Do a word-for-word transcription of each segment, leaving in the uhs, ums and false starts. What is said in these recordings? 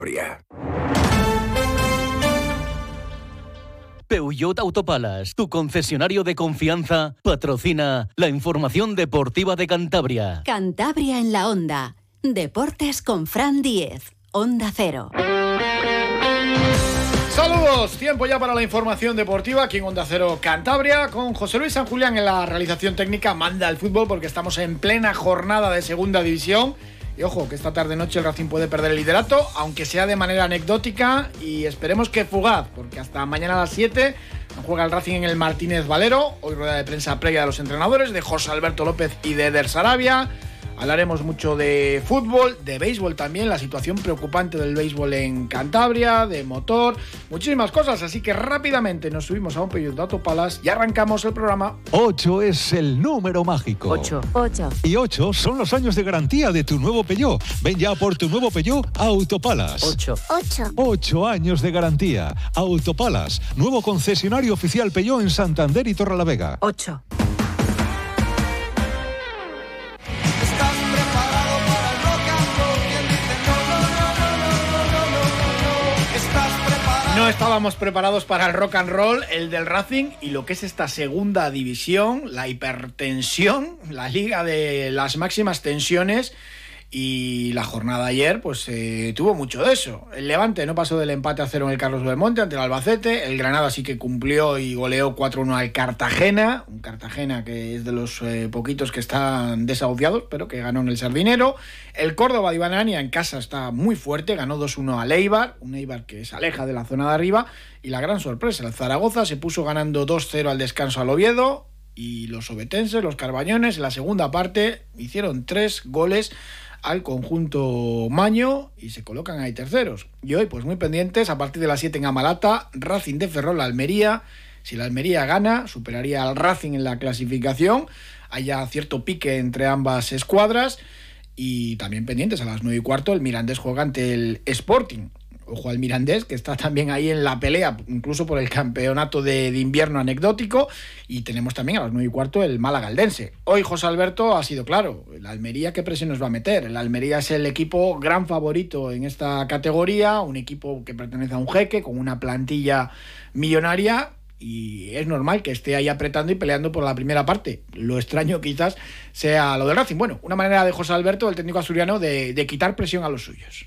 Peugeot Autopalas, tu concesionario de confianza, patrocina la información deportiva de Cantabria. Cantabria en la Onda. Deportes con Fran Díez. Onda Cero. Saludos, tiempo ya para la información deportiva aquí en Onda Cero Cantabria, con José Luis San Julián en la realización técnica. Manda el fútbol porque estamos en plena jornada de segunda división. Y ojo, que esta tarde-noche el Racing puede perder el liderato, aunque sea de manera anecdótica y esperemos que fugaz, porque hasta mañana a las siete juega el Racing en el Martínez Valero. Hoy rueda de prensa previa de los entrenadores, de José Alberto López y de Eder Sarabia. Hablaremos mucho de fútbol, de béisbol también, la situación preocupante del béisbol en Cantabria, de motor, muchísimas cosas. Así que rápidamente nos subimos a un Peugeot Autopalas y arrancamos el programa. ocho es el número mágico. ocho. ocho. Y ocho son los años de garantía de tu nuevo Peugeot. Ven ya por tu nuevo Peugeot Autopalas. ocho. ocho. ocho años de garantía. Autopalas, nuevo concesionario oficial Peugeot en Santander y Torrelavega. ocho. No estábamos preparados para el rock and roll, el del Racing y lo que es esta segunda división, la hipertensión, la liga de las máximas tensiones. Y la jornada ayer pues eh, tuvo mucho de eso. El Levante no pasó del empate a cero en el Carlos Belmonte ante el Albacete. El Granada sí que cumplió y goleó cuatro uno al Cartagena. Un Cartagena que es de los eh, poquitos que están desahuciados, pero que ganó en el Sardinero. El Córdoba de Iván Ania en casa está muy fuerte. Ganó dos uno al Eibar. Un Eibar que se aleja de la zona de arriba. Y la gran sorpresa, el Zaragoza se puso ganando dos cero al descanso al Oviedo. Y los obetenses, los carbañones, en la segunda parte hicieron tres goles al conjunto maño y se colocan ahí terceros. Y hoy, pues muy pendientes, a partir de las siete en Amalata, Racing de Ferrol, Almería. Si la Almería gana, superaría al Racing en la clasificación. Haya cierto pique entre ambas escuadras. Y también pendientes a las nueve y cuarto, el Mirandés juega ante el Sporting. Ojo al Mirandés, que está también ahí en la pelea, incluso por el campeonato de, de invierno anecdótico. Y tenemos también a las nueve y cuarto el Málaga-Eldense. Hoy José Alberto ha sido claro, el Almería qué presión nos va a meter. El Almería es el equipo gran favorito en esta categoría, un equipo que pertenece a un jeque, con una plantilla millonaria, y es normal que esté ahí apretando y peleando por la primera parte. Lo extraño quizás sea lo del Racing. Bueno, una manera de José Alberto, el técnico asturiano, de, de quitar presión a los suyos.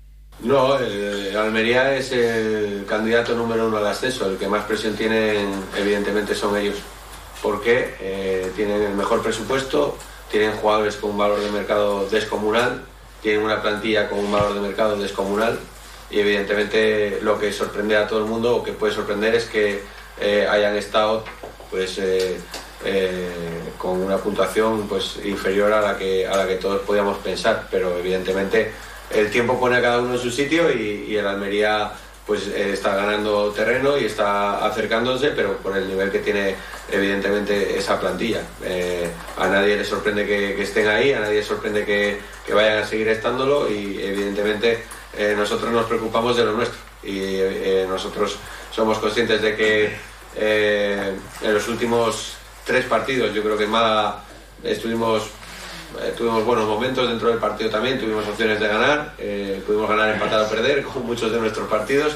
No, el Almería es el candidato número uno al ascenso. El que más presión tienen, evidentemente, son ellos. Porque eh, tienen el mejor presupuesto, tienen jugadores con un valor de mercado descomunal, tienen una plantilla con un valor de mercado descomunal. Y evidentemente lo que sorprende a todo el mundo, o que puede sorprender, es que eh, hayan estado pues eh, eh, con una puntuación pues inferior a la que a la que todos podíamos pensar. Pero evidentemente el tiempo pone a cada uno en su sitio y, y el Almería pues eh, está ganando terreno y está acercándose, pero por el nivel que tiene evidentemente esa plantilla. Eh, a nadie le sorprende que, que estén ahí, a nadie le sorprende que, que vayan a seguir estándolo, y evidentemente eh, nosotros nos preocupamos de lo nuestro, y eh, nosotros somos conscientes de que eh, en los últimos tres partidos, yo creo que en Málaga estuvimos Eh, tuvimos buenos momentos dentro del partido también, tuvimos opciones de ganar, eh, pudimos ganar, empatar o perder, como muchos de nuestros partidos.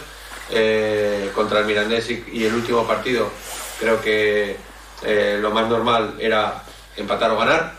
Eh, contra el Mirandés y, y el último partido, creo que eh, lo más normal era empatar o ganar,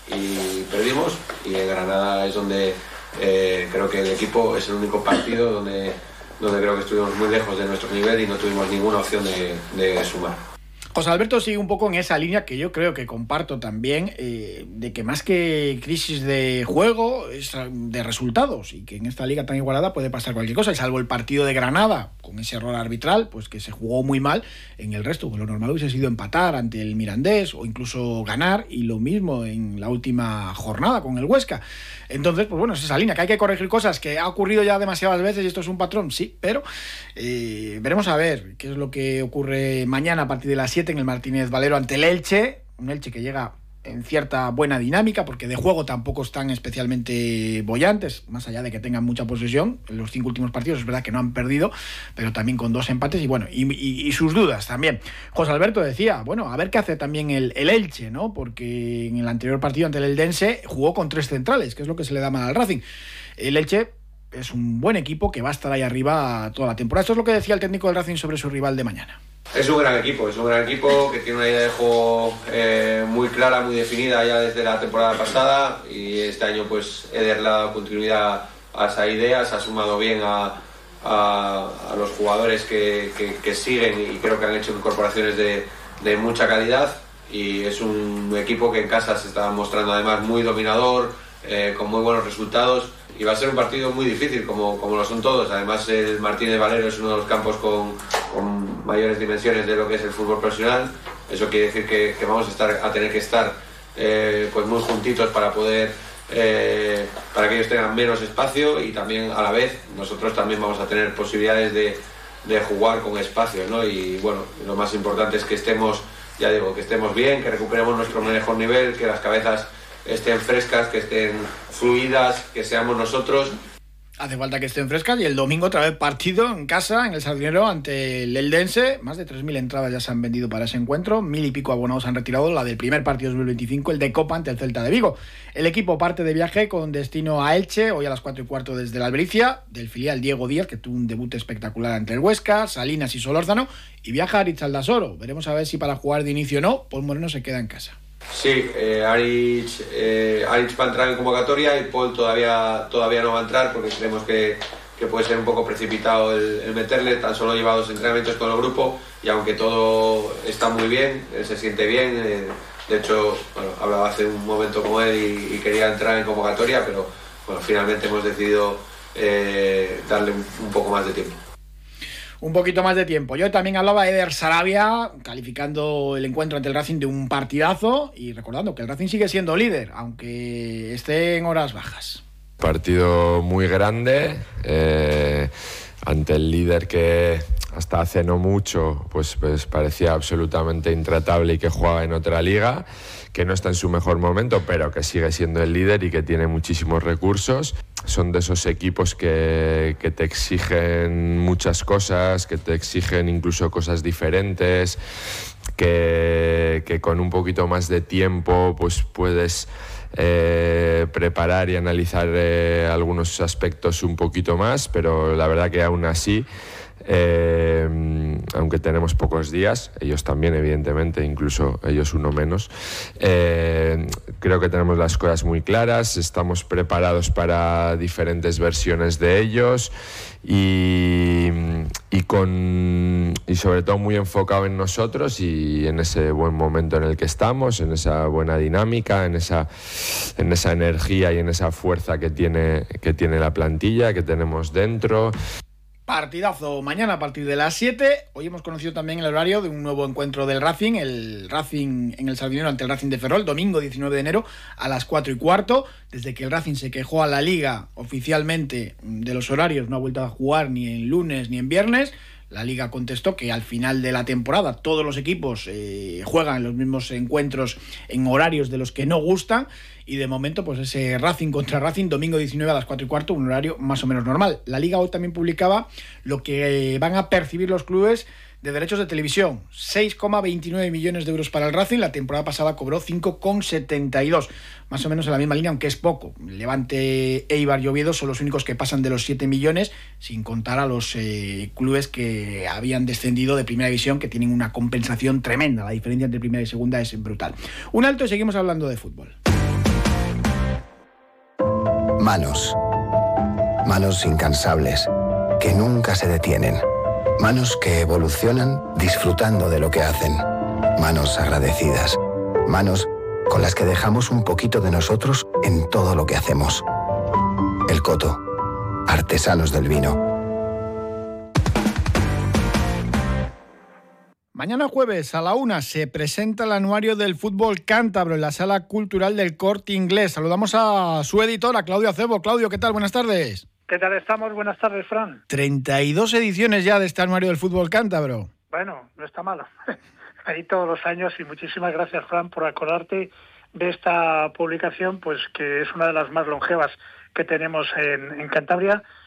y perdimos. Y en Granada es donde eh, creo que el equipo es el único partido donde, donde creo que estuvimos muy lejos de nuestro nivel y no tuvimos ninguna opción de, de sumar. José Alberto sigue un poco en esa línea que yo creo que comparto también, eh, de que más que crisis de juego es de resultados, y que en esta liga tan igualada puede pasar cualquier cosa, y salvo el partido de Granada con ese error arbitral, pues que se jugó muy mal. En el resto, pues lo normal hubiese sido empatar ante el Mirandés o incluso ganar, y lo mismo en la última jornada con el Huesca. Entonces, pues bueno, es esa línea, que hay que corregir cosas, que ha ocurrido ya demasiadas veces y esto es un patrón, sí, pero eh, veremos a ver qué es lo que ocurre mañana a partir de las siete en el Martínez Valero ante el Elche, un Elche que llega en cierta buena dinámica, porque de juego tampoco están especialmente bollantes, más allá de que tengan mucha posesión. En los cinco últimos partidos es verdad que no han perdido, pero también con dos empates y bueno, y, y, y sus dudas también. José Alberto decía, bueno, a ver qué hace también el, el Elche, ¿no? Porque en el anterior partido ante el Eldense jugó con tres centrales, que es lo que se le da mal al Racing. El Elche es un buen equipo que va a estar ahí arriba toda la temporada. Esto es lo que decía el técnico del Racing sobre su rival de mañana. Es un gran equipo, es un gran equipo que tiene una idea de juego eh, muy clara, muy definida ya desde la temporada pasada, y este año pues Eder le ha dado continuidad a esa idea, se ha sumado bien a, a, a los jugadores que, que, que siguen, y creo que han hecho incorporaciones de, de mucha calidad, y es un equipo que en casa se está mostrando además muy dominador, eh, con muy buenos resultados, y va a ser un partido muy difícil como, como lo son todos. Además el Martínez Valero es uno de los campos con, con mayores dimensiones de lo que es el fútbol profesional. Eso quiere decir que, que vamos a, estar, a tener que estar eh, pues muy juntitos para poder eh, para que ellos tengan menos espacio, y también a la vez nosotros también vamos a tener posibilidades de, de jugar con espacio, ¿no? Y bueno, lo más importante es que estemos, ya digo, que estemos bien, que recuperemos nuestro mejor nivel, que las cabezas estén frescas, que estén fluidas, que seamos nosotros. Hace falta que estén frescas, y el domingo otra vez partido en casa, en el Sardinero, ante el Eldense. Más de tres mil entradas ya se han vendido para ese encuentro, mil y pico abonados han retirado, la del primer partido dos mil veinticinco, el de Copa ante el Celta de Vigo. El equipo parte de viaje con destino a Elche, hoy a las cuatro y cuarto desde la Albricia, del filial Diego Díaz, que tuvo un debut espectacular ante el Huesca, Salinas y Solórzano, y viaja a Aritz Aldasoro. Veremos a ver si para jugar de inicio o no, Paul Moreno se queda en casa. Sí, eh, Aritz, eh, Aritz va a entrar en convocatoria, y Paul todavía, todavía no va a entrar, porque creemos que, que puede ser un poco precipitado el, el meterle. Tan solo lleva dos entrenamientos con el grupo, y aunque todo está muy bien, él se siente bien. Eh, de hecho, bueno, hablaba hace un momento con él y, y quería entrar en convocatoria, pero bueno, finalmente hemos decidido eh, darle un, un poco más de tiempo. Un poquito más de tiempo. Yo también hablaba de Eder Sarabia, calificando el encuentro ante el Racing de un partidazo, y recordando que el Racing sigue siendo líder, aunque esté en horas bajas. Partido muy grande, eh, ante el líder que hasta hace no mucho pues, pues parecía absolutamente intratable y que jugaba en otra liga, que no está en su mejor momento, pero que sigue siendo el líder y que tiene muchísimos recursos. Son de esos equipos que, que te exigen muchas cosas, que te exigen incluso cosas diferentes, que, que con un poquito más de tiempo pues puedes eh, preparar y analizar eh, algunos aspectos un poquito más, pero la verdad que aún así, Eh, aunque tenemos pocos días, ellos también evidentemente, incluso ellos uno menos, eh, creo que tenemos las cosas muy claras, estamos preparados para diferentes versiones de ellos, y, y, con, y sobre todo muy enfocado en nosotros y en ese buen momento en el que estamos, en esa buena dinámica, en esa, en esa energía y en esa fuerza que tiene, que tiene la plantilla, que tenemos dentro. Partidazo mañana a partir de las siete. Hoy hemos conocido también el horario de un nuevo encuentro del Racing, el Racing en el Sardinero ante el Racing de Ferrol, domingo diecinueve de enero a las cuatro y cuarto. Desde que el Racing se quejó a la Liga oficialmente de los horarios, no ha vuelto a jugar ni en lunes ni en viernes. La Liga contestó que al final de la temporada todos los equipos eh, juegan los mismos encuentros en horarios de los que no gustan, y de momento pues ese Racing contra Racing, domingo diecinueve a las cuatro y cuarto, un horario más o menos normal. La Liga hoy también publicaba lo que eh, van a percibir los clubes de derechos de televisión, seis coma veintinueve millones de euros para el Racing. La temporada pasada cobró cinco coma setenta y dos, más o menos en la misma línea, aunque es poco. Levante, Eibar y Oviedo son los únicos que pasan de los siete millones, sin contar a los eh, clubes que habían descendido de primera división, que tienen una compensación tremenda. La diferencia entre primera y segunda es brutal. Un alto y seguimos hablando de fútbol. Manos. Manos incansables, que nunca se detienen. Manos que evolucionan disfrutando de lo que hacen. Manos agradecidas. Manos con las que dejamos un poquito de nosotros en todo lo que hacemos. El Coto. Artesanos del vino. Mañana jueves a la una se presenta el anuario del fútbol cántabro en la Sala Cultural del Corte Inglés. Saludamos a su editora, Claudio Acebo. Claudio, ¿qué tal? Buenas tardes. ¿Qué tal estamos? Buenas tardes, Fran. treinta y dos ediciones ya de este anuario del fútbol cántabro. Bueno, no está malo. Ahí todos los años, y muchísimas gracias, Fran, por acordarte de esta publicación, pues que es una de las más longevas que tenemos en, en Cantabria,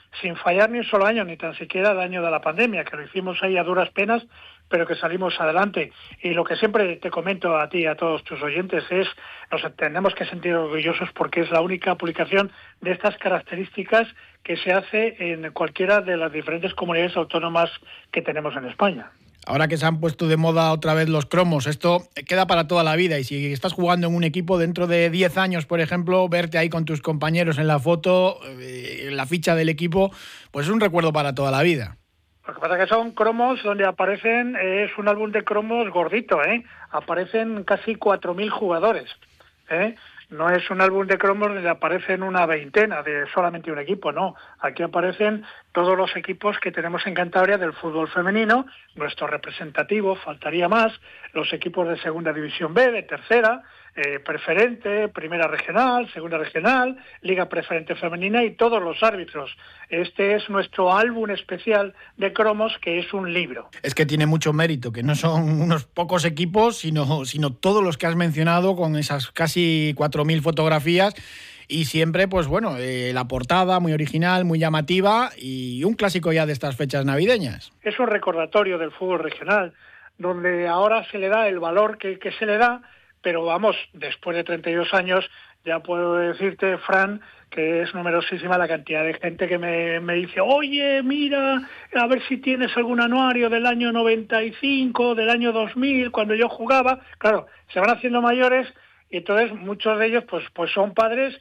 sin fallar ni un solo año, ni tan siquiera el año de la pandemia, que lo hicimos ahí a duras penas, pero que salimos adelante. Y lo que siempre te comento a ti y a todos tus oyentes es, nos tenemos que sentir orgullosos porque es la única publicación de estas características que se hace en cualquiera de las diferentes comunidades autónomas que tenemos en España. Ahora que se han puesto de moda otra vez los cromos, esto queda para toda la vida, y si estás jugando en un equipo dentro de diez años, por ejemplo, verte ahí con tus compañeros en la foto, en la ficha del equipo, pues es un recuerdo para toda la vida. Lo que pasa es que son cromos donde aparecen, es un álbum de cromos gordito, ¿eh? Aparecen casi cuatro mil jugadores, ¿eh? No es un álbum de cromos donde aparecen una veintena de solamente un equipo, no. Aquí aparecen todos los equipos que tenemos en Cantabria del fútbol femenino, nuestro representativo, faltaría más, los equipos de segunda división B, de tercera, eh, preferente, primera regional, segunda regional, liga preferente femenina y todos los árbitros. Este es nuestro álbum especial de cromos, que es un libro. Es que tiene mucho mérito, que no son unos pocos equipos, sino, sino todos los que has mencionado, con esas casi cuatro mil fotografías. Y siempre, pues bueno, eh, la portada muy original, muy llamativa, y un clásico ya de estas fechas navideñas. Es un recordatorio del fútbol regional, donde ahora se le da el valor que, que se le da, pero vamos, después de treinta y dos años, ya puedo decirte, Fran, que es numerosísima la cantidad de gente que me, me dice, oye, mira, a ver si tienes algún anuario del año noventa y cinco, del año dos mil, cuando yo jugaba. Claro, se van haciendo mayores, y entonces muchos de ellos pues, pues son padres,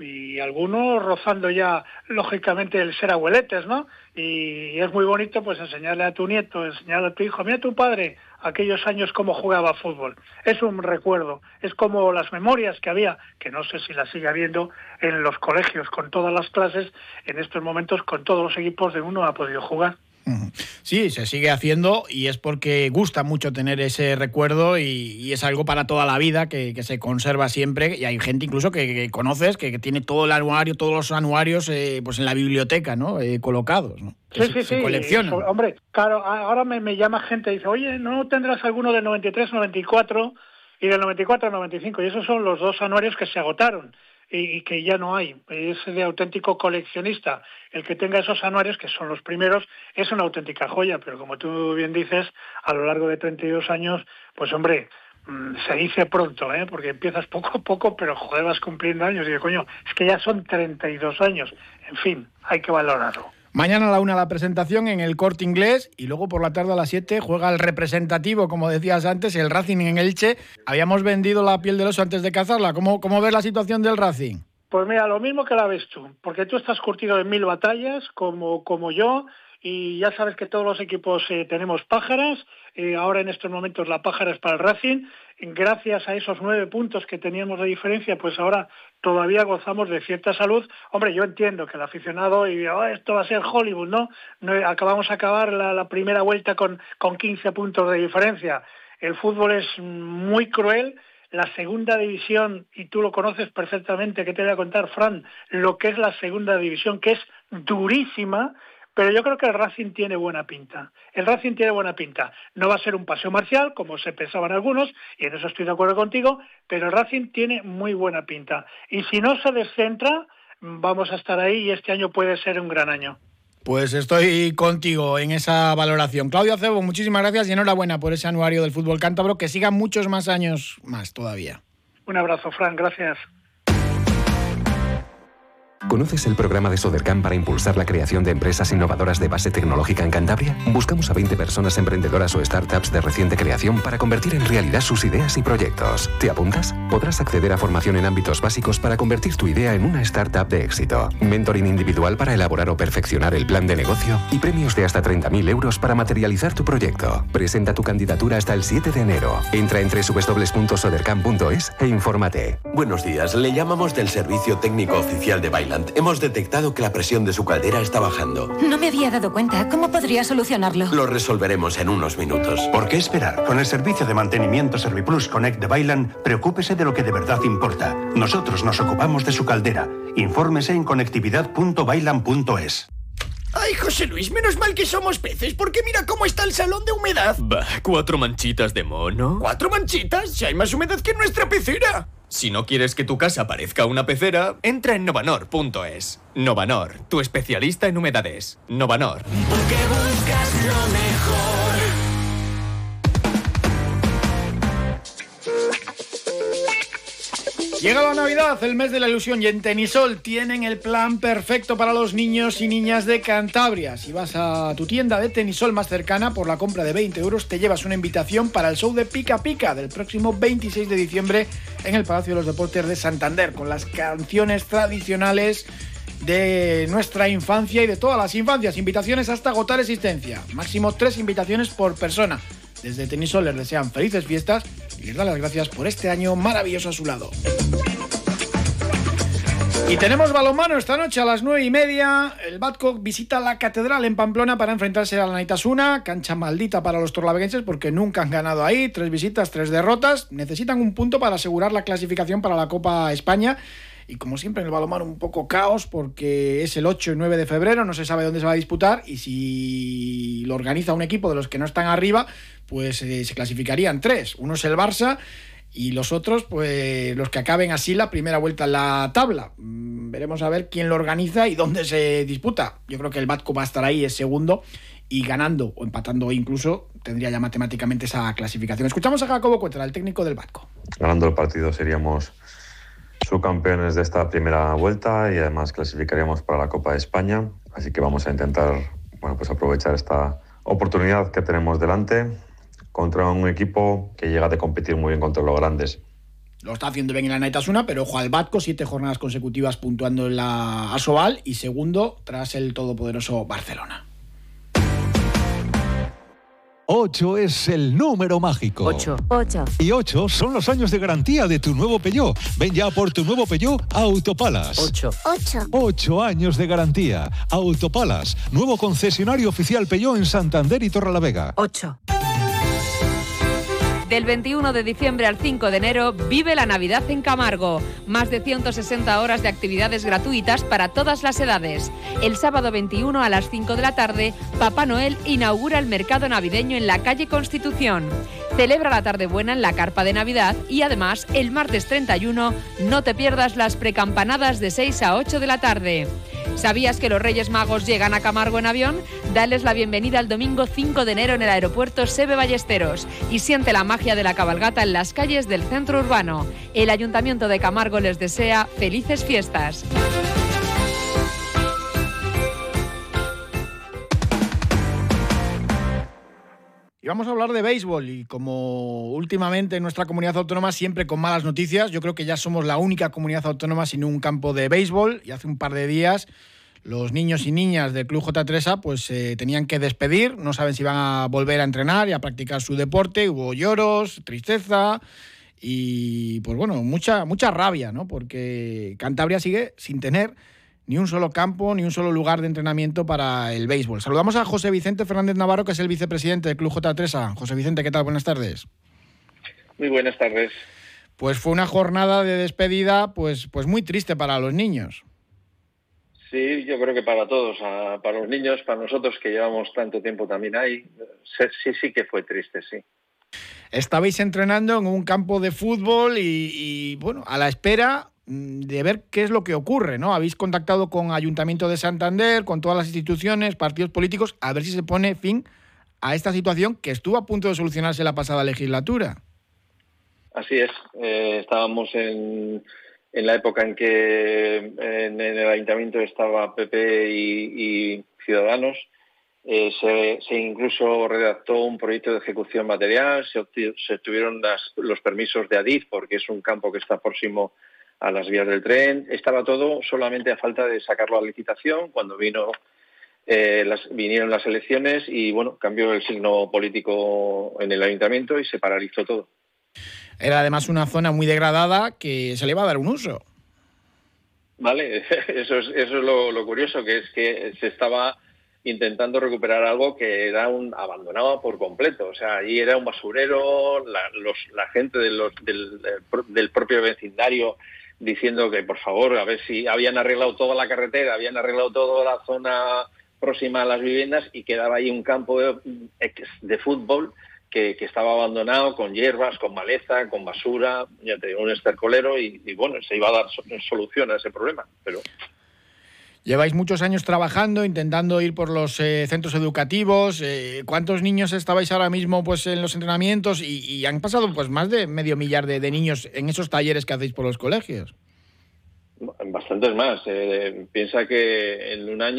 y algunos rozando ya, lógicamente, el ser abueletes, ¿no? Y es muy bonito pues enseñarle a tu nieto, enseñarle a tu hijo, mira a tu padre, aquellos años cómo jugaba fútbol. Es un recuerdo, es como las memorias que había, que no sé si las sigue habiendo en los colegios con todas las clases, en estos momentos con todos los equipos de uno ha podido jugar. Sí, se sigue haciendo, y es porque gusta mucho tener ese recuerdo, y, y es algo para toda la vida que, que se conserva siempre, y hay gente incluso que, que conoces que, que tiene todo el anuario, todos los anuarios eh, pues en la biblioteca, ¿no? Eh, colocados, ¿no? Sí, se, sí, se sí. coleccionan. So, hombre, claro, ahora me, me llama gente y dice, oye, ¿no tendrás alguno del noventa y tres, noventa y cuatro y del noventa y cuatro, noventa y cinco? Y esos son los dos anuarios que se agotaron y, y que ya no hay. Es de auténtico coleccionista. El que tenga esos anuarios, que son los primeros, es una auténtica joya, pero como tú bien dices, a lo largo de treinta y dos años, pues hombre, se dice pronto, ¿eh? Porque empiezas poco a poco, pero joder, vas cumpliendo años. Y digo, coño, es que ya son treinta y dos años. En fin, hay que valorarlo. Mañana a la una la presentación en el Corte Inglés, y luego por la tarde a las siete juega el representativo, como decías antes, el Racing en Elche. Habíamos vendido la piel del oso antes de cazarla. ¿Cómo, cómo ves la situación del Racing? Pues mira, lo mismo que la ves tú, porque tú estás curtido en mil batallas, como, como yo, y ya sabes que todos los equipos eh, tenemos pájaras. Eh, ahora en estos momentos la pájara es para el Racing. Gracias a esos nueve puntos que teníamos de diferencia, pues ahora todavía gozamos de cierta salud. Hombre, yo entiendo que el aficionado, y oh, esto va a ser Hollywood, ¿no? no acabamos de acabar la, la primera vuelta con, con quince puntos de diferencia. El fútbol es muy cruel. La segunda división, y tú lo conoces perfectamente, que te voy a contar, Fran, lo que es la segunda división, que es durísima. Pero yo creo que el Racing tiene buena pinta. El Racing tiene buena pinta. No va a ser un paseo marcial, como se pensaban algunos, y en eso estoy de acuerdo contigo, pero el Racing tiene muy buena pinta. Y si no se descentra, vamos a estar ahí, y este año puede ser un gran año. Pues estoy contigo en esa valoración. Claudio Acebo, muchísimas gracias y enhorabuena por ese anuario del fútbol cántabro, que sigan muchos más años más todavía. Un abrazo, Fran, gracias. ¿Conoces el programa de Sodercam para impulsar la creación de empresas innovadoras de base tecnológica en Cantabria? Buscamos a veinte personas emprendedoras o startups de reciente creación para convertir en realidad sus ideas y proyectos. ¿Te apuntas? Podrás acceder a formación en ámbitos básicos para convertir tu idea en una startup de éxito, mentoring individual para elaborar o perfeccionar el plan de negocio y premios de hasta treinta mil euros para materializar tu proyecto. Presenta tu candidatura hasta el siete de enero. Entra en doble u doble u doble u punto sodercam punto es e infórmate. Buenos días, le llamamos del Servicio Técnico Oficial de Bailand. Hemos detectado que la presión de su caldera está bajando. No me había dado cuenta. ¿Cómo podría solucionarlo? Lo resolveremos en unos minutos. ¿Por qué esperar? Con el servicio de mantenimiento Serviplus Connect de Bailand, preocúpese de lo que de verdad importa. Nosotros nos ocupamos de su caldera. Infórmese en conectividad punto bailand punto es. Ay, José Luis, menos mal que somos peces, porque mira cómo está el salón de humedad. Bah, cuatro manchitas de mono. ¿Cuatro manchitas? Si hay más humedad que en nuestra pecera. Si no quieres que tu casa parezca una pecera, entra en Novanor punto es. Novanor, tu especialista en humedades. Novanor. Porque buscas lo mejor. Llega la Navidad, el mes de la ilusión, y en Tenisol tienen el plan perfecto para los niños y niñas de Cantabria. Si vas a tu tienda de Tenisol más cercana, por la compra de veinte euros te llevas una invitación para el show de Pica Pica del próximo veintiséis de diciembre en el Palacio de los Deportes de Santander, con las canciones tradicionales de nuestra infancia y de todas las infancias. Invitaciones hasta agotar existencia. Máximo tres invitaciones por persona. Desde Tenisol les desean felices fiestas y les dan las gracias por este año maravilloso a su lado. Y tenemos balonmano esta noche a las nueve y media. El Badcock visita la Catedral en Pamplona para enfrentarse a la Naitasuna. Cancha maldita para los torlaveguenses porque nunca han ganado ahí. Tres visitas, tres derrotas. Necesitan un punto para asegurar la clasificación para la Copa España. Y como siempre en el balonmano un poco caos porque es el ocho y nueve de febrero, no se sabe dónde se va a disputar y si lo organiza un equipo de los que no están arriba, pues eh, se clasificarían tres. Uno es el Barça y los otros, pues los que acaben así la primera vuelta en la tabla. Mm, veremos a ver quién lo organiza y dónde se disputa. Yo creo que el Batco va a estar ahí, es segundo, y ganando o empatando incluso tendría ya matemáticamente esa clasificación. Escuchamos a Jacobo Cuetra, el técnico del Batco. Ganando el partido seríamos subcampeones de esta primera vuelta y además clasificaríamos para la Copa de España, así que vamos a intentar, bueno, pues aprovechar esta oportunidad que tenemos delante contra un equipo que llega de competir muy bien contra los grandes. Lo está haciendo bien en la Naitasuna, pero ojo al Batco, siete jornadas consecutivas puntuando en la Asobal y segundo tras el todopoderoso Barcelona. ocho es el número mágico. ocho. ocho. Y ocho son los años de garantía de tu nuevo Peugeot. Ven ya por tu nuevo Peugeot Autopalas. ocho. ocho. ocho años de garantía. Autopalas, nuevo concesionario oficial Peugeot en Santander y Torrelavega. ocho. Del veintiuno de diciembre al cinco de enero, vive la Navidad en Camargo. Más de ciento sesenta horas de actividades gratuitas para todas las edades. El sábado veintiuno a las cinco de la tarde, Papá Noel inaugura el mercado navideño en la calle Constitución. Celebra la tarde buena en la carpa de Navidad y además, el martes treinta y uno, no te pierdas las precampanadas de seis a ocho de la tarde. ¿Sabías que los Reyes Magos llegan a Camargo en avión? Dales la bienvenida el domingo cinco de enero en el aeropuerto Seve Ballesteros y siente la magia de la cabalgata en las calles del centro urbano. El Ayuntamiento de Camargo les desea felices fiestas. Y vamos a hablar de béisbol y como últimamente en nuestra comunidad autónoma siempre con malas noticias, yo creo que ya somos la única comunidad autónoma sin un campo de béisbol y hace un par de días los niños y niñas del Club J tres A pues se eh, tenían que despedir, no saben si van a volver a entrenar y a practicar su deporte, hubo lloros, tristeza y pues bueno, mucha, mucha rabia, ¿no? Porque Cantabria sigue sin tener ni un solo campo, ni un solo lugar de entrenamiento para el béisbol. Saludamos a José Vicente Fernández Navarro, que es el vicepresidente del Club J tres A. José Vicente, ¿qué tal? Buenas tardes. Muy buenas tardes. Pues fue una jornada de despedida pues, pues muy triste para los niños. Sí, yo creo que para todos, para los niños, para nosotros que llevamos tanto tiempo también ahí, sí, sí que fue triste, sí. Estabais entrenando en un campo de fútbol y, y bueno, a la espera de ver qué es lo que ocurre, ¿no? Habéis contactado con Ayuntamiento de Santander, con todas las instituciones, partidos políticos, a ver si se pone fin a esta situación que estuvo a punto de solucionarse la pasada legislatura. Así es, eh, estábamos en, en la época en que en, en el Ayuntamiento estaba P P y, y Ciudadanos, eh, se, se incluso redactó un proyecto de ejecución material, se, obti- se obtuvieron las, los permisos de Adif, porque es un campo que está próximo a las vías del tren. Estaba todo solamente a falta de sacarlo a licitación cuando vino eh, las, vinieron las elecciones y bueno, cambió el signo político en el ayuntamiento y se paralizó todo. Era además una zona muy degradada que se le iba a dar un uso. Vale, eso es, eso es lo, lo curioso, que es que se estaba intentando recuperar algo que era un abandonado por completo. O sea, allí era un basurero, la, los, la gente de los, del, del propio vecindario diciendo que, por favor, a ver si habían arreglado toda la carretera, habían arreglado toda la zona próxima a las viviendas y quedaba ahí un campo de, de fútbol que, que estaba abandonado, con hierbas, con maleza, con basura, ya te digo, un estercolero, y, y bueno, se iba a dar solución a ese problema, pero... Lleváis muchos años trabajando, intentando ir por los eh, centros educativos. Eh, ¿Cuántos niños estabais ahora mismo pues en los entrenamientos? Y, y han pasado pues más de medio millar de, de niños en esos talleres que hacéis por los colegios. Bastantes más. Eh, piensa que en un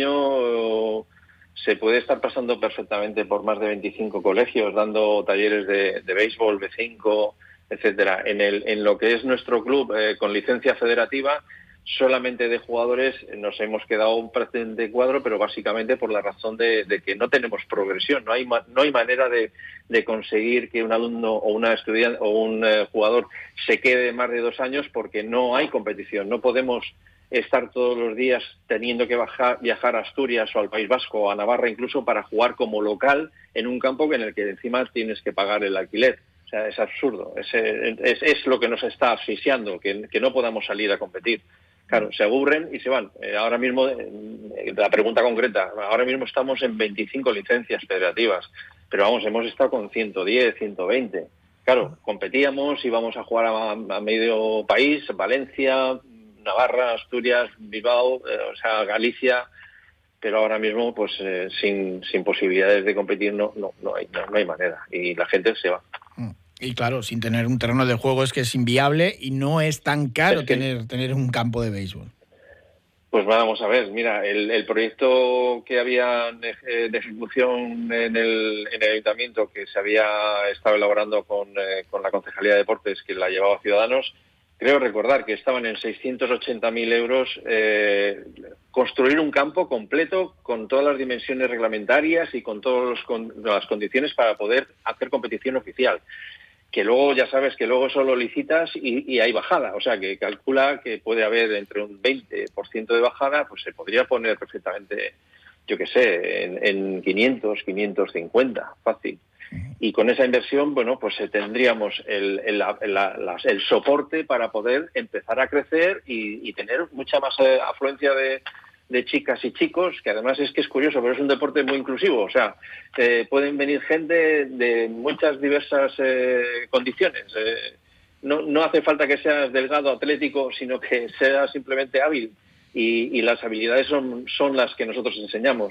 año se puede estar pasando perfectamente por más de veinticinco colegios, dando talleres de, de béisbol, B cinco, etcétera. En, el, en lo que es nuestro club eh, con licencia federativa, solamente de jugadores nos hemos quedado un precedente cuadro, pero básicamente por la razón de, de que no tenemos progresión. No hay no hay manera de, de conseguir que un alumno o una estudiante o un eh, jugador se quede más de dos años porque no hay competición. No podemos estar todos los días teniendo que bajar, viajar a Asturias o al País Vasco o a Navarra incluso para jugar como local en un campo en el que encima tienes que pagar el alquiler. O sea, es absurdo. Es, es, es lo que nos está asfixiando, que, que no podamos salir a competir. Claro, se aburren y se van. Eh, ahora mismo, eh, la pregunta concreta, ahora mismo estamos en veinticinco licencias federativas, pero vamos, hemos estado con ciento diez, ciento veinte. Claro, competíamos, íbamos a jugar a, a medio país, Valencia, Navarra, Asturias, Bilbao, eh, o sea, Galicia, pero ahora mismo, pues, eh, sin, sin posibilidades de competir no, no, no, hay, no, no hay manera, y la gente se va. Y claro, sin tener un terreno de juego es que es inviable y no es tan caro es que, tener, tener un campo de béisbol. Pues vamos a ver, mira, el, el proyecto que había de, de ejecución en el, en el ayuntamiento, que se había estado elaborando con, eh, con la Concejalía de Deportes, que la llevaba Ciudadanos, creo recordar que estaban en seiscientos ochenta mil euros eh, construir un campo completo con todas las dimensiones reglamentarias y con todas con, las condiciones para poder hacer competición oficial. Que luego ya sabes que luego solo licitas y, y hay bajada, o sea que calcula que puede haber entre un veinte por ciento de bajada, pues se podría poner perfectamente, yo qué sé, en, en quinientos, quinientos cincuenta, fácil. Y con esa inversión, bueno, pues eh, tendríamos el, el, la, la, la, el soporte para poder empezar a crecer y, y tener mucha más eh, afluencia de, de chicas y chicos, que además es que es curioso, pero es un deporte muy inclusivo, o sea, eh, pueden venir gente de muchas diversas eh, condiciones. Eh, no, no hace falta que seas delgado, atlético, sino que seas simplemente hábil, y, y las habilidades son, son las que nosotros enseñamos.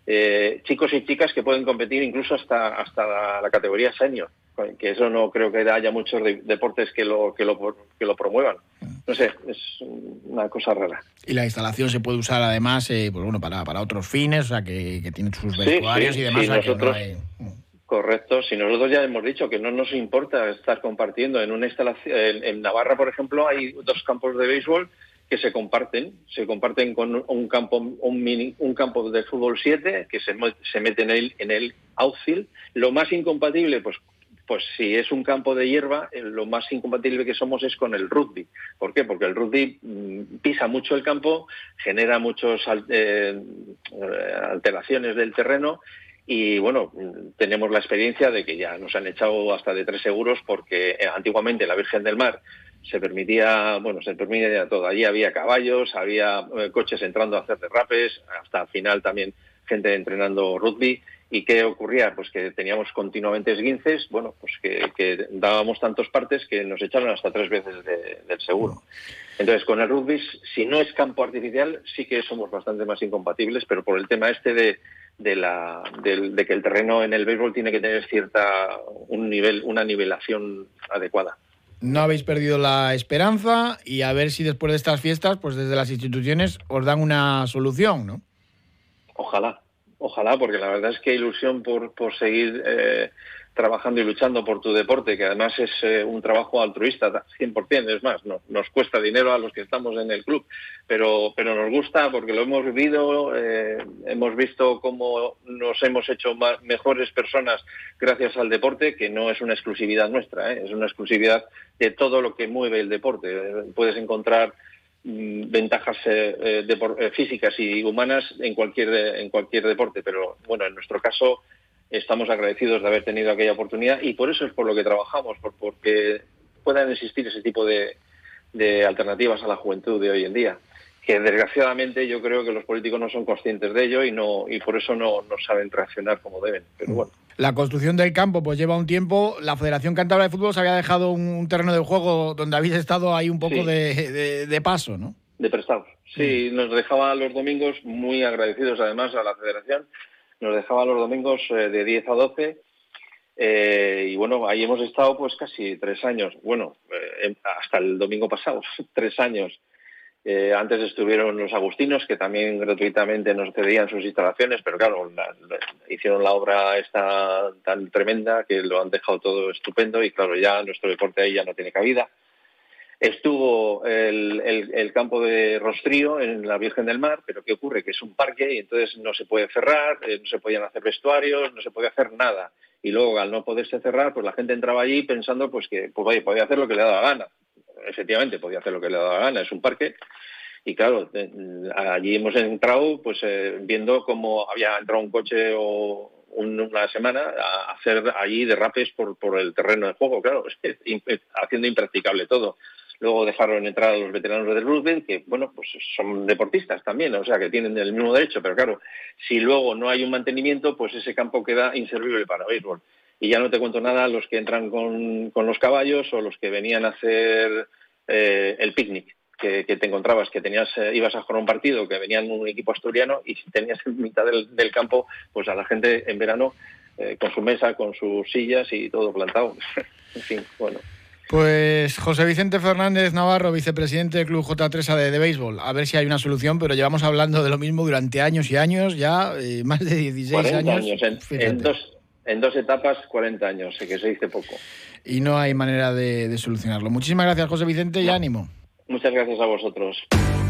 Eh, chicos y chicas que pueden competir incluso hasta hasta la, la categoría senior, que eso no creo que haya muchos de, deportes que lo que lo que lo promuevan. No sé, es una cosa rara. Y la instalación se puede usar además eh, pues bueno, para, para otros fines, o sea, que, que tiene sus vestuarios sí, sí, y demás. Sí, o sea, nosotros, que no hay... Correcto, si nosotros ya hemos dicho que no nos importa estar compartiendo en una instalación. En, en Navarra, por ejemplo, hay dos campos de béisbol que se comparten, se comparten con un campo, un mini, un campo de fútbol siete que se, se mete en el, en el outfield. Lo más incompatible, pues, pues si es un campo de hierba, lo más incompatible que somos es con el rugby. ¿Por qué? Porque el rugby mmm, pisa mucho el campo, genera muchas eh, alteraciones del terreno. Y bueno, tenemos la experiencia de que ya nos han echado hasta de tres seguros porque eh, antiguamente en la Virgen del Mar se permitía, bueno, se permitía todo. Allí había caballos, había eh, coches entrando a hacer derrapes, hasta al final también gente entrenando rugby. ¿Y qué ocurría? Pues que teníamos continuamente esguinces, bueno, pues que, que dábamos tantos partes que nos echaron hasta tres veces de, del seguro. Entonces, con el rugby, si no es campo artificial, sí que somos bastante más incompatibles, pero por el tema este de de la de, de que el terreno en el béisbol tiene que tener cierta un nivel una nivelación adecuada. No habéis perdido la esperanza y a ver si después de estas fiestas, pues desde las instituciones os dan una solución, ¿no? Ojalá, ojalá, porque la verdad es que ilusión por, por seguir eh, trabajando y luchando por tu deporte, que además es eh, un trabajo altruista, cien por ciento, es más, no, nos cuesta dinero a los que estamos en el club, pero, pero nos gusta porque lo hemos vivido, eh, hemos visto cómo nos hemos hecho más, mejores personas gracias al deporte, que no es una exclusividad nuestra, ¿eh? Es una exclusividad de todo lo que mueve el deporte. Puedes encontrar mmm, ventajas eh, depor- eh, físicas y humanas en cualquier, en cualquier deporte, pero bueno, en nuestro caso estamos agradecidos de haber tenido aquella oportunidad y por eso es por lo que trabajamos, por, porque puedan existir ese tipo de, de alternativas a la juventud de hoy en día, que desgraciadamente yo creo que los políticos no son conscientes de ello y no y por eso no, no saben reaccionar como deben, pero bueno. la construcción del campo pues lleva un tiempo. La Federación Cántabra de Fútbol os había dejado un, un terreno de juego donde habéis estado ahí un poco Sí. de, de, de paso, ¿no? De prestados. Sí, nos dejaba los domingos, muy agradecidos además a la Federación, nos dejaba los domingos eh, de diez a doce. Eh, y bueno, ahí hemos estado pues casi tres años, bueno, eh, hasta el domingo pasado, tres años. Eh, antes estuvieron los agustinos, que también gratuitamente nos cedían sus instalaciones, pero claro, la, la, hicieron la obra esta tan tremenda que lo han dejado todo estupendo y claro, ya nuestro deporte ahí ya no tiene cabida. Estuvo el, el, el campo de Rostrío en la Virgen del Mar, pero ¿qué ocurre? Que es un parque y entonces no se puede cerrar, eh, no se podían hacer vestuarios, no se puede hacer nada. Y luego, al no poderse cerrar, pues la gente entraba allí pensando pues que pues oye, podía hacer lo que le daba la gana. Efectivamente, podía hacer lo que le daba la gana, es un parque. Y claro, eh, allí hemos entrado pues eh, viendo cómo había entrado un coche o un, una semana a hacer allí derrapes por, por el terreno de juego, claro, es, es, haciendo impracticable todo. Luego dejaron entrar a los veteranos del rugby, que bueno, pues son deportistas también, o sea que tienen el mismo derecho, pero claro, si luego no hay un mantenimiento, pues ese campo queda inservible para béisbol. Y ya no te cuento nada los que entran con, con los caballos o los que venían a hacer eh, el picnic, que, que te encontrabas, que tenías, eh, ibas a jugar un partido, que venían un equipo asturiano y tenías en mitad del, del campo pues a la gente en verano eh, con su mesa, con sus sillas y todo plantado. En fin, bueno. Pues José Vicente Fernández Navarro, vicepresidente del Club J tres A de, de béisbol. A ver si hay una solución, pero llevamos hablando de lo mismo durante años y años, ya eh, más de dieciséis cuarenta años. años en, en, dos, en dos etapas, cuarenta años, sé que se dice poco. Y no hay manera de, de solucionarlo. Muchísimas gracias, José Vicente, y no. ánimo. Muchas gracias a vosotros.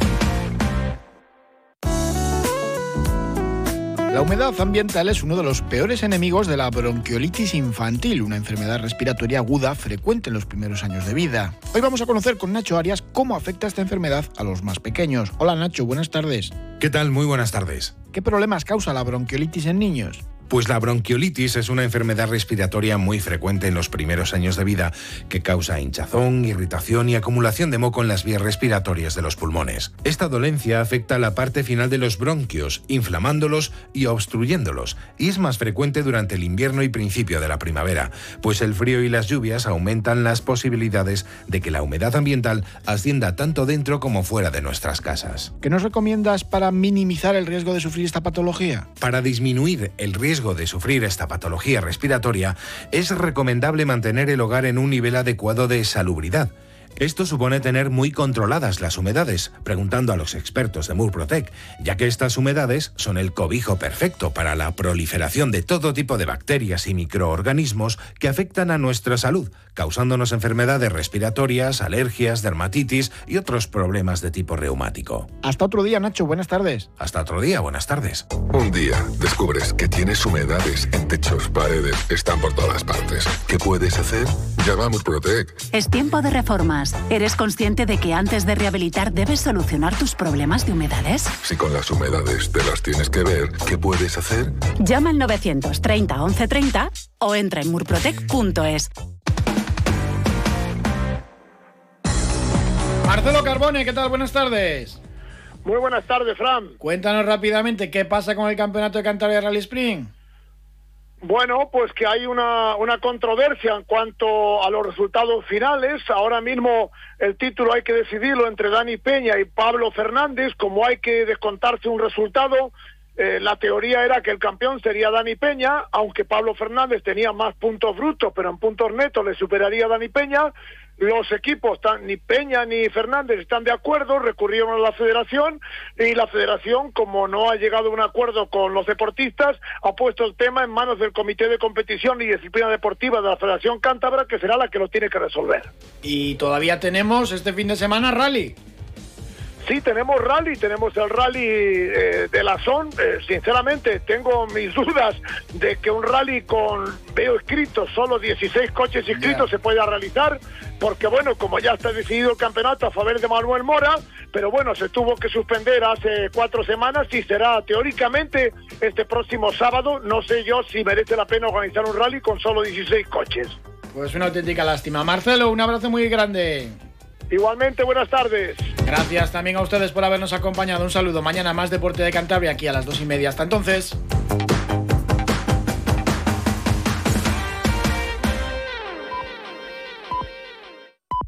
La humedad ambiental es uno de los peores enemigos de la bronquiolitis infantil, una enfermedad respiratoria aguda frecuente en los primeros años de vida. Hoy vamos a conocer con Nacho Arias cómo afecta esta enfermedad a los más pequeños. Hola Nacho, buenas tardes. ¿Qué tal? Muy buenas tardes. ¿Qué problemas causa la bronquiolitis en niños? Pues la bronquiolitis es una enfermedad respiratoria muy frecuente en los primeros años de vida que causa hinchazón, irritación y acumulación de moco en las vías respiratorias de los pulmones. Esta dolencia afecta a la parte final de los bronquios, inflamándolos y obstruyéndolos, y es más frecuente durante el invierno y principio de la primavera, pues el frío y las lluvias aumentan las posibilidades de que la humedad ambiental ascienda tanto dentro como fuera de nuestras casas. ¿Qué nos recomiendas para minimizar el riesgo de sufrir esta patología? Para disminuir el riesgo de sufrir esta patología respiratoria, es recomendable mantener el hogar en un nivel adecuado de salubridad. Esto supone tener muy controladas las humedades, preguntando a los expertos de Murprotec, ya que estas humedades son el cobijo perfecto para la proliferación de todo tipo de bacterias y microorganismos que afectan a nuestra salud, causándonos enfermedades respiratorias, alergias, dermatitis y otros problemas de tipo reumático. Hasta otro día, Nacho. Buenas tardes. Hasta otro día. Buenas tardes. Un día descubres que tienes humedades en techos, paredes, están por todas partes. ¿Qué puedes hacer? Llama a Murprotec. Es tiempo de reformas. ¿Eres consciente de que antes de rehabilitar debes solucionar tus problemas de humedades? Si con las humedades te las tienes que ver, ¿qué puedes hacer? Llama al novecientos treinta once treinta o entra en murprotec punto es. Marcelo Carbone, ¿qué tal? Buenas tardes. Muy buenas tardes, Fran. Cuéntanos rápidamente qué pasa con el campeonato de Cantabria Rally Sprint. Bueno, pues que hay una, una controversia en cuanto a los resultados finales. Ahora mismo el título hay que decidirlo entre Dani Peña y Pablo Fernández. Como hay que descontarse un resultado, eh, la teoría era que el campeón sería Dani Peña, aunque Pablo Fernández tenía más puntos brutos, pero en puntos netos le superaría a Dani Peña. Los equipos, ni Peña ni Fernández, están de acuerdo, recurrieron a la federación y la federación, como no ha llegado a un acuerdo con los deportistas, ha puesto el tema en manos del Comité de Competición y Disciplina Deportiva de la Federación Cántabra, que será la que lo tiene que resolver. Y todavía tenemos este fin de semana rally. Sí, tenemos rally, tenemos el rally eh, de la Son. Eh, sinceramente, tengo mis dudas de que un rally con, veo escritos, solo dieciséis coches inscritos yeah. se pueda realizar, porque bueno, como ya está decidido el campeonato a favor de Manuel Mora, pero bueno, se tuvo que suspender hace cuatro semanas y será teóricamente este próximo sábado. No sé yo si merece la pena organizar un rally con solo dieciséis coches. Pues una auténtica lástima. Marcelo, un abrazo muy grande. Igualmente, buenas tardes. Gracias también a ustedes por habernos acompañado. Un saludo. Mañana más Deporte de Cantabria aquí a las dos y media. Hasta entonces.